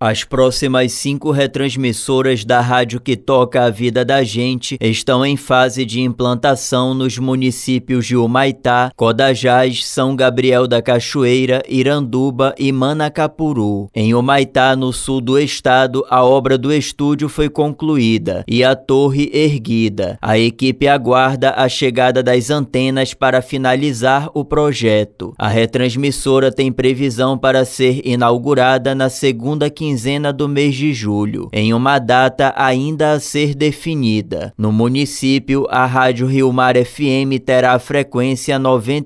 As próximas 5 retransmissoras da rádio que toca a vida da gente estão em fase de implantação nos municípios de Humaitá, Codajás, São Gabriel da Cachoeira, Iranduba e Manacapuru. Em Humaitá, no sul do estado, a obra do estúdio foi concluída e a torre erguida. A equipe aguarda a chegada das antenas para finalizar o projeto. A retransmissora tem previsão para ser inaugurada na segunda quinzena do mês de julho, em uma data ainda a ser definida. No município, a Rádio Rio Mar FM terá a frequência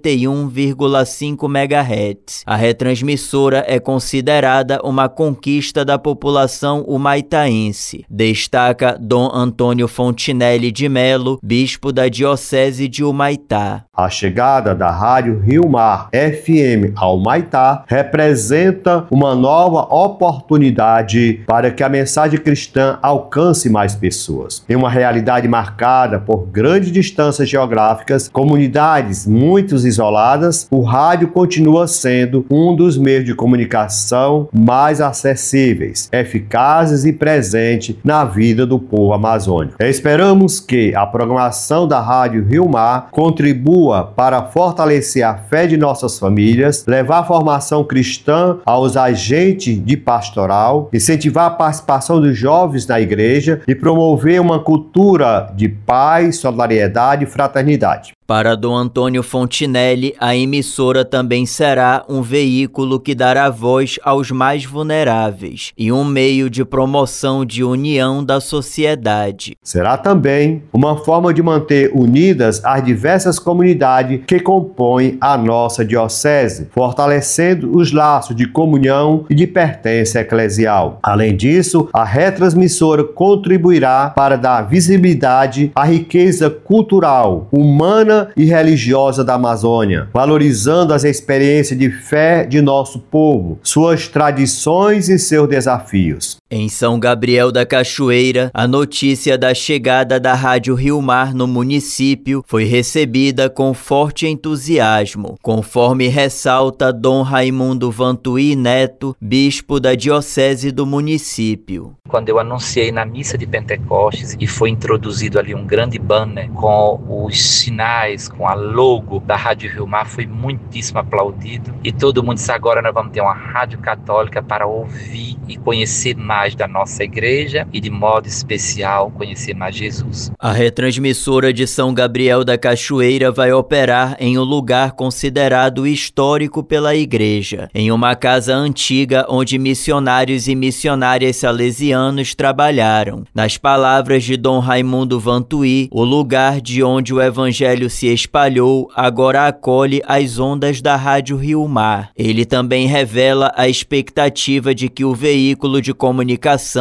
91,5 MHz. A retransmissora é considerada uma conquista da população humaitaense, destaca Dom Antônio Fontinelli de Melo, bispo da Diocese de Humaitá. A chegada da Rádio Rio Mar FM ao Humaitá representa uma nova oportunidade para que a mensagem cristã alcance mais pessoas. Em uma realidade marcada por grandes distâncias geográficas, comunidades muito isoladas, o rádio continua sendo um dos meios de comunicação mais acessíveis, eficazes e presente na vida do povo amazônico. Esperamos que a programação da Rádio Rio Mar contribua para fortalecer a fé de nossas famílias, levar a formação cristã aos agentes de pastoral, incentivar a participação dos jovens na igreja e promover uma cultura de paz, solidariedade e fraternidade. Para Dom Antônio Fontinelli, a emissora também será um veículo que dará voz aos mais vulneráveis e um meio de promoção de união da sociedade. Será também uma forma de manter unidas as diversas comunidades que compõem a nossa diocese, fortalecendo os laços de comunhão e de pertença eclesial. Além disso, a retransmissora contribuirá para dar visibilidade à riqueza cultural, humana e religiosa da Amazônia, valorizando as experiências de fé de nosso povo, suas tradições e seus desafios. Em São Gabriel da Cachoeira, a notícia da chegada da Rádio Rio Mar no município foi recebida com forte entusiasmo, conforme ressalta Dom Raimundo Vantuí Neto, bispo da Diocese do município. Quando eu anunciei na missa de Pentecostes e foi introduzido ali um grande banner com os sinais, com a logo da Rádio Rio Mar, foi muitíssimo aplaudido e todo mundo disse: agora nós vamos ter uma rádio católica para ouvir e conhecer mais da nossa igreja e de modo especial conhecer mais Jesus. A retransmissora de São Gabriel da Cachoeira vai operar em um lugar considerado histórico pela igreja, em uma casa antiga onde missionários e missionárias salesianos trabalharam. Nas palavras de Dom Raimundo Vantuí, o lugar de onde o evangelho se espalhou agora acolhe as ondas da Rádio Rio Mar. Ele também revela a expectativa de que o veículo de comunicação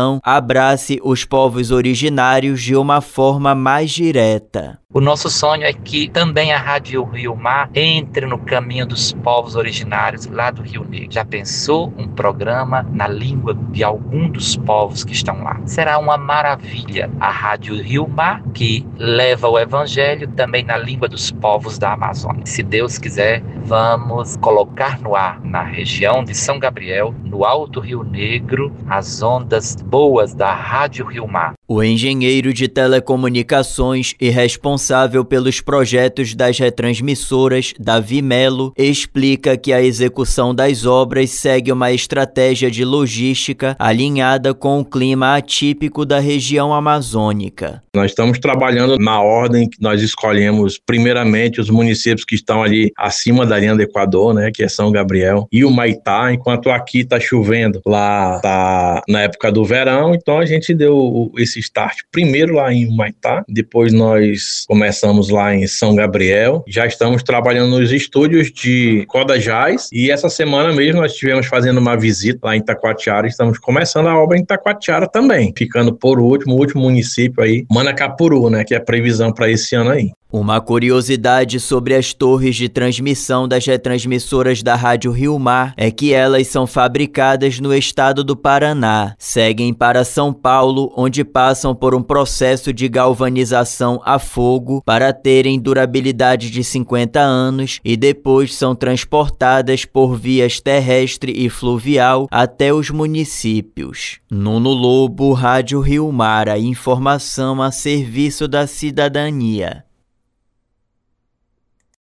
abrace os povos originários de uma forma mais direta. O nosso sonho é que também a Rádio Rio Mar entre no caminho dos povos originários lá do Rio Negro. Já pensou um programa na língua de algum dos povos que estão lá? Será uma maravilha a Rádio Rio Mar, que leva o evangelho também na língua dos povos da Amazônia. Se Deus quiser, vamos colocar no ar, na região de São Gabriel, no Alto Rio Negro, as ondas boas da Rádio Rio Mar. O engenheiro de telecomunicações e responsável pelos projetos das retransmissoras, Davi Melo, explica que a execução das obras segue uma estratégia de logística alinhada com o clima atípico da região amazônica. Nós estamos trabalhando na ordem que nós escolhemos, primeiramente, os municípios que estão ali acima da linha do Equador, né, que é São Gabriel, e Humaitá, enquanto aqui está chovendo, lá está na época do verão, então a gente deu esse start primeiro lá em Humaitá, depois nós começamos lá em São Gabriel, já estamos trabalhando nos estúdios de Codajás e essa semana mesmo nós estivemos fazendo uma visita lá em Itacoatiara, estamos começando a obra em Itacoatiara também, ficando por último, o último município aí, Manacapuru, né, que é a previsão para esse ano aí. Uma curiosidade sobre as torres de transmissão das retransmissoras da Rádio Rio Mar é que elas são fabricadas no estado do Paraná, seguem para São Paulo, onde passam por um processo de galvanização a fogo para terem durabilidade de 50 anos e depois são transportadas por vias terrestre e fluvial até os municípios. Nuno Lobo, Rádio Rio Mar, a informação a serviço da cidadania.